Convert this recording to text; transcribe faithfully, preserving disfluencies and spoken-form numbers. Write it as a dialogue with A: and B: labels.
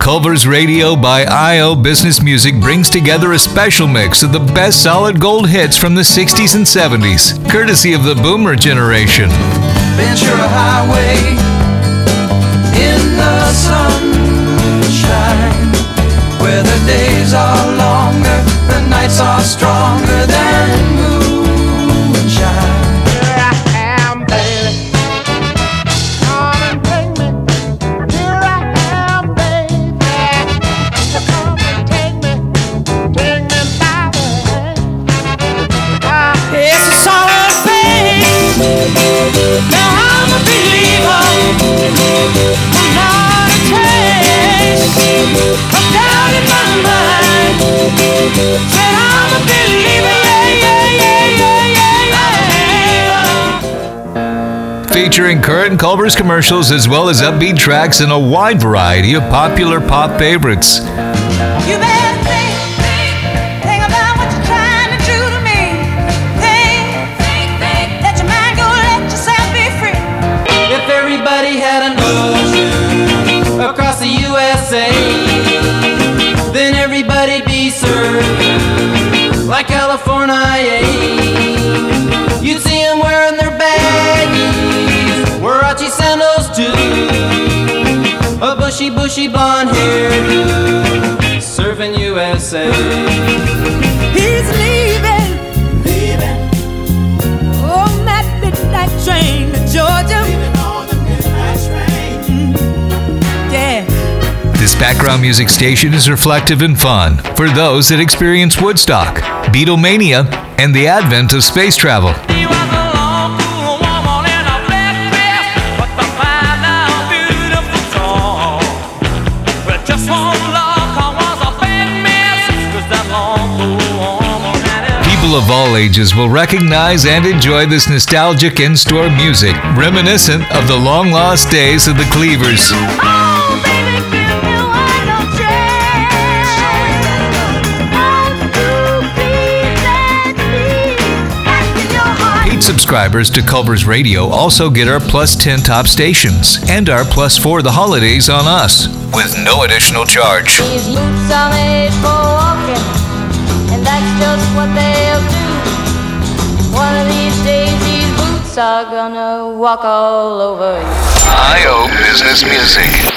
A: Culver's Radio by I O Business Music brings together a special mix of the best solid gold hits from the sixties and seventies, courtesy of the Boomer generation.
B: Ventura Highway in the sunshine, where the days are longer, the nights are stronger than moonshine.
A: Featuring current Culver's commercials as well as upbeat tracks and a wide variety of popular pop favorites.
C: You better think, think, think about what you're trying to do to me. Think, think, think, let your mind go, let yourself be free.
B: If everybody had an ocean across the U S A, then everybody'd be served like California. You'd see them wearing their baggies, Warachi sandals too, a bushy, bushy blonde hairdo, surfing U S A.
C: He's leaving, leaving on that midnight train to Georgia. Leaving on the midnight train. Mm-hmm. Yeah.
A: This background music station is reflective and fun for those that experience Woodstock, Beatlemania, and the advent of space travel. People of all ages will recognize and enjoy this nostalgic in-store music, reminiscent of the long-lost days of the Cleavers.
C: Oh, baby, give me one of
A: Paid subscribers to Culver's Radio also get our Plus ten top stations and our Plus four The Holidays on Us, with no additional charge.
D: These boots are made for walking, and that's just what they'll do. One of these days these boots are gonna walk all over you.
A: I O Business Music.